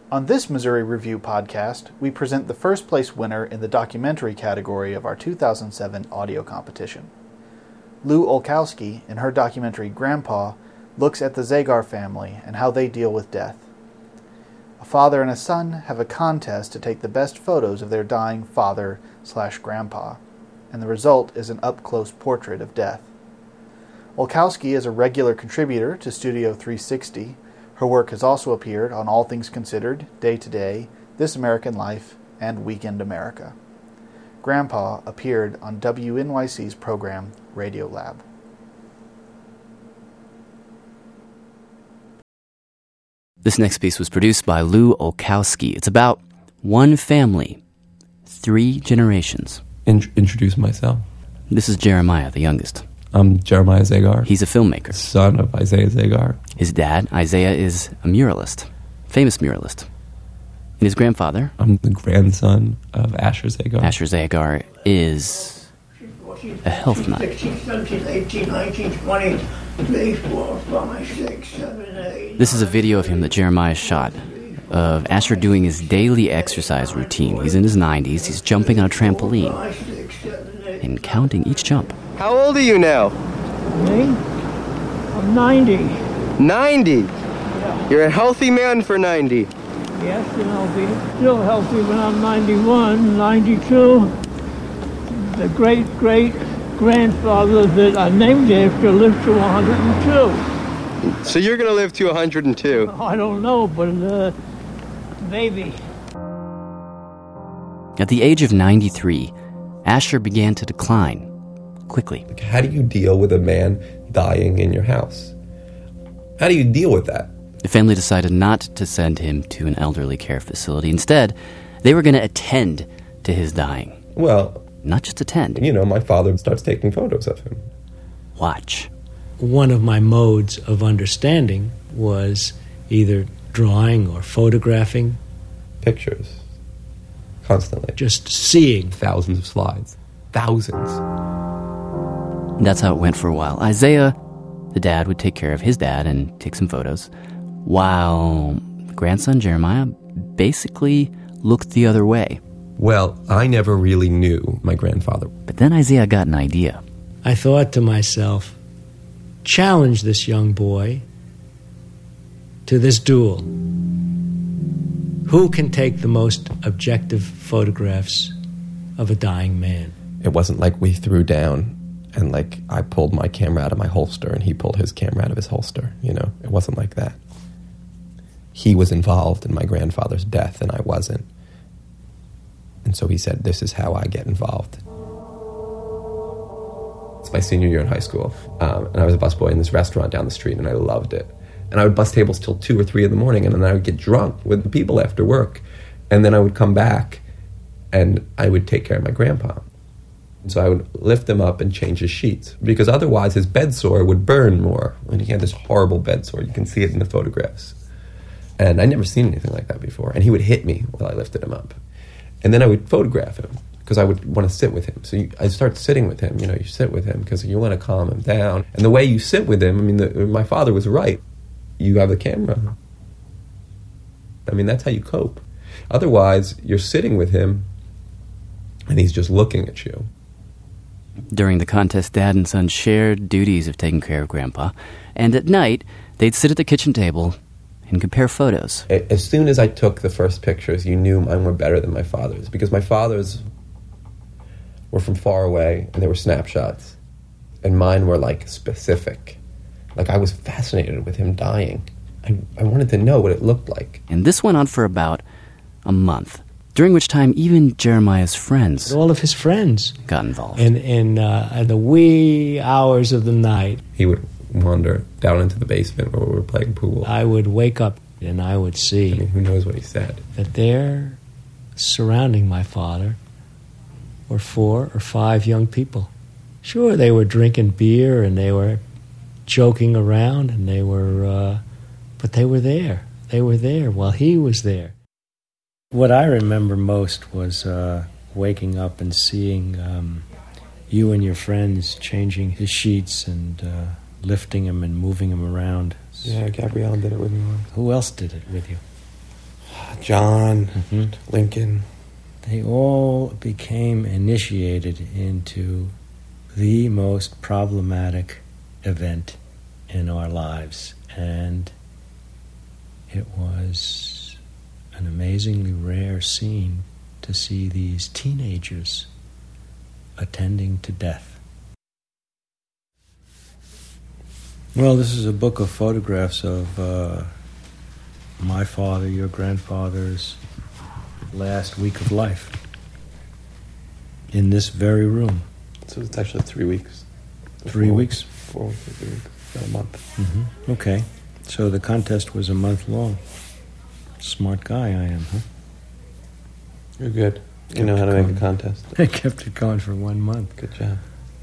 On this Missouri Review podcast, we present the first place winner in the documentary category of our 2007 audio competition. Lou Olkowski, in her documentary Grandpa, looks at the Zagar family and how they deal with death. A father and a son have a contest to take the best photos of their dying father/grandpa, and the result is an up-close portrait of death. Olkowski is a regular contributor to Studio 360. Her work has also appeared on All Things Considered, Day to Day, This American Life, and Weekend America. Grandpa appeared on WNYC's program Radio Lab. This next piece was produced by Lou Olkowski. It's about one family, 3 generations. Introduce myself. This is Jeremiah, the youngest. I'm Jeremiah Zagar. He's a filmmaker. Son of Isaiah Zagar. His dad, Isaiah, is a muralist, famous muralist. And his grandfather... I'm the grandson of Asher Zagar. Asher Zagar is a health nut. 16, 17, 18, 19, 20, 3, 4, 5, 6, 7, 8... This is a video of him that Jeremiah shot, of Asher doing his daily exercise routine. He's in his 90s, he's jumping on a trampoline and counting each jump. How old are you now? Me? I'm 90. 90? Yeah. You're a healthy man for 90. Yes, and I'll be still healthy when I'm 91, 92. The great-great-grandfather that I named after lived to 102. So you're going to live to 102? I don't know, but maybe. At the age of 93, Asher began to decline quickly. How do you deal with a man dying in your house? How do you deal with that? The family decided not to send him to an elderly care facility. Instead, they were going to attend to his dying. Well... Not just attend. You know, my father starts taking photos of him. Watch. One of my modes of understanding was either drawing or photographing. Pictures. Constantly. Just seeing. Thousands of slides. Thousands. That's how it went for a while. Isaiah, the dad, would take care of his dad and take some photos, while grandson Jeremiah basically looked the other way. Well, I never really knew my grandfather. But then Isaiah got an idea. I thought to myself, challenge this young boy to this duel. Who can take the most objective photographs of a dying man? It wasn't like we threw down and like I pulled my camera out of my holster and he pulled his camera out of his holster, you know? It wasn't like that. He was involved in my grandfather's death and I wasn't. And so he said, this is how I get involved. It's my senior year in high school, and I was a busboy in this restaurant down the street, and I loved it. And I would bus tables till 2 or 3 in the morning, and then I would get drunk with the people after work. And then I would come back, and I would take care of my grandpa. And so I would lift him up and change his sheets, because otherwise his bed sore would burn more. And he had this horrible bed sore. You can see it in the photographs. And I'd never seen anything like that before. And he would hit me while I lifted him up. And then I would photograph him, because I would want to sit with him. So I start sitting with him. You know, you sit with him because you want to calm him down. And the way you sit with him, I mean, my father was right. You have a camera. I mean, that's how you cope. Otherwise, you're sitting with him, and he's just looking at you. During the contest, Dad and son shared duties of taking care of Grandpa. And at night, they'd sit at the kitchen table and compare photos. As soon as I took the first pictures, you knew mine were better than my father's, because my father's were from far away, and they were snapshots, and mine were, like, specific. Like, I was fascinated with him dying. I wanted to know what it looked like. And this went on for about a month, during which time even Jeremiah's friends... All of his friends got involved. And in the wee hours of the night... He would wander down into the basement where we were playing pool. I would wake up and I would see... I mean, who knows what he said? That there, surrounding my father, were 4 or 5 young people. Sure, they were drinking beer and they were joking around and they were... but they were there. They were there while he was there. What I remember most was waking up and seeing you and your friends changing his sheets and lifting him and moving him around. Yeah, Gabrielle did it with me once. Who else did it with you? John, Lincoln. They all became initiated into the most problematic event in our lives. And it was an amazingly rare scene to see these teenagers attending to death. Well, this is a book of photographs of my father, your grandfather's last week of life in this very room. So it's actually 3 weeks. 3 weeks? 4 weeks, 3 weeks, about a month. Mm-hmm. Okay. So the contest was a month long. Smart guy I am, huh? You're good. You know how to make a contest. I kept it going for 1 month. Good job.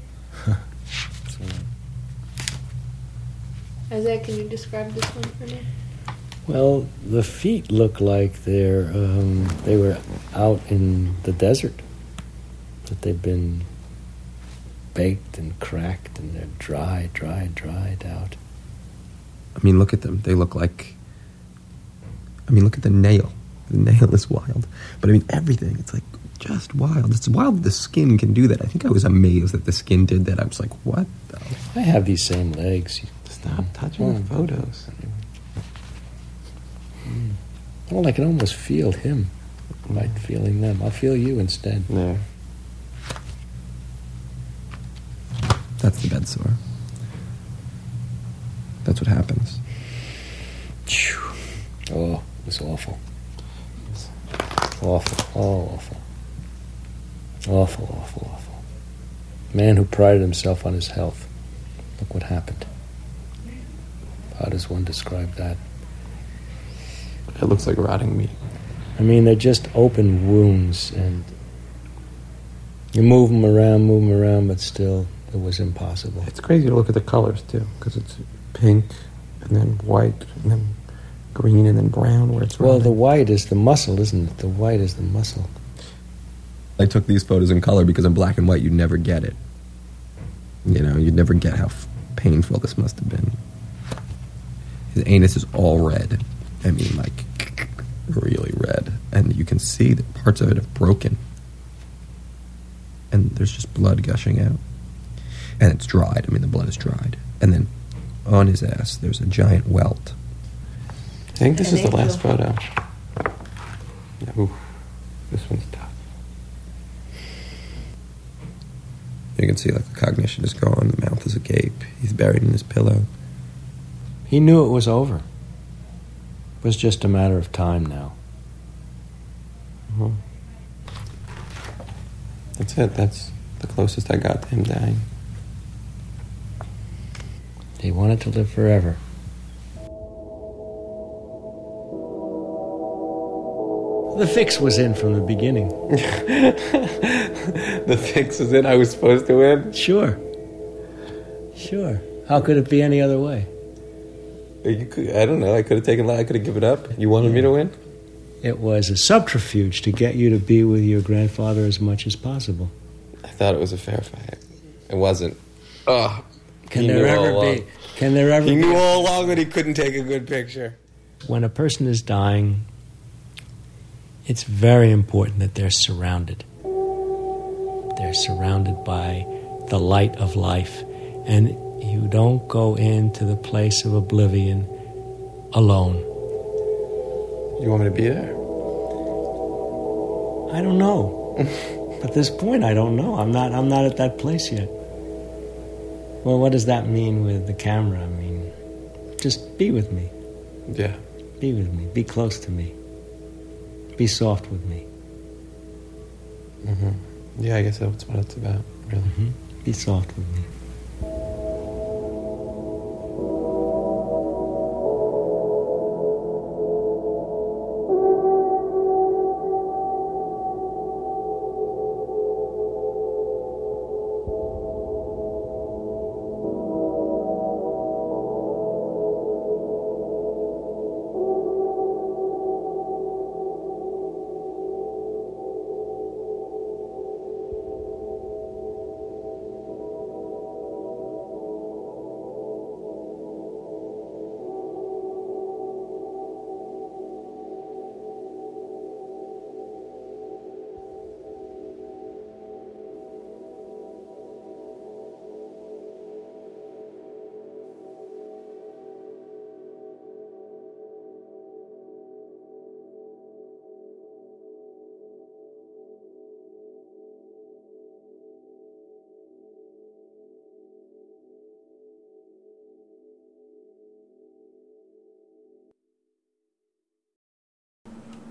Isaiah, can you describe this one for me? Well, the feet look like they were out in the desert, that they've been baked and cracked and they're dried out. I mean, look at them. They look like... I mean, look at the nail. The nail is wild. But I mean, everything, it's like just wild. It's wild that the skin can do that. I think I was amazed that the skin did that. I was like, what the... I have these same legs. Stop touching the photos. Well, I can almost feel him by feeling them. I'll feel you instead. There. That's the bed sore. That's what happens. Oh, it was awful. Awful. Oh, awful. Awful. Man who prided himself on his health. Look what happened. How does one describe that? It looks like rotting meat. I mean, they're just open wounds, and you move them around, but still, it was impossible. It's crazy to look at the colors, too, because it's pink, and then white, and then green, and then brown, where it's Well, rotting. the white is the muscle, isn't it? The white is the muscle. I took these photos in color because in black and white, you'd never get it. You know, you'd never get how painful this must have been. His anus is all red. I mean, like, really red. And you can see that parts of it have broken. And there's just blood gushing out. And it's dried. I mean, the blood is dried. And then on his ass, there's a giant welt. I think this is the last photo. Ooh, this one's tough. You can see, like, the cognition is gone. The mouth is agape. He's buried in his pillow. He knew it was over. It was just a matter of time now. Mm-hmm. That's it. That's the closest I got to him dying. He wanted to live forever. The fix was in from the beginning. The fix was in. I was supposed to win. Sure. How could it be any other way? I don't know. I could have given up. You wanted me to win? It was a subterfuge to get you to be with your grandfather as much as possible. I thought it was a fair fight. It wasn't. Oh, Can there ever He be? knew all along that he couldn't take a good picture. When a person is dying, it's very important that they're surrounded. They're surrounded by the light of life. And you don't go into the place of oblivion alone. You want me to be there? I don't know. At this point, I don't know. I'm not at that place yet. Well, what does that mean with the camera? I mean, just be with me. Yeah. Be with me. Be close to me. Be soft with me. Mm-hmm. Yeah, I guess that's what it's about, really. Mm-hmm. Be soft with me.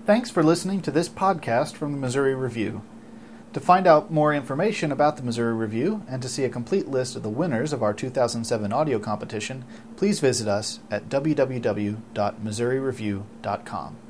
Thanks for listening to this podcast from the Missouri Review. To find out more information about the Missouri Review and to see a complete list of the winners of our 2007 audio competition, please visit us at www.missourireview.com.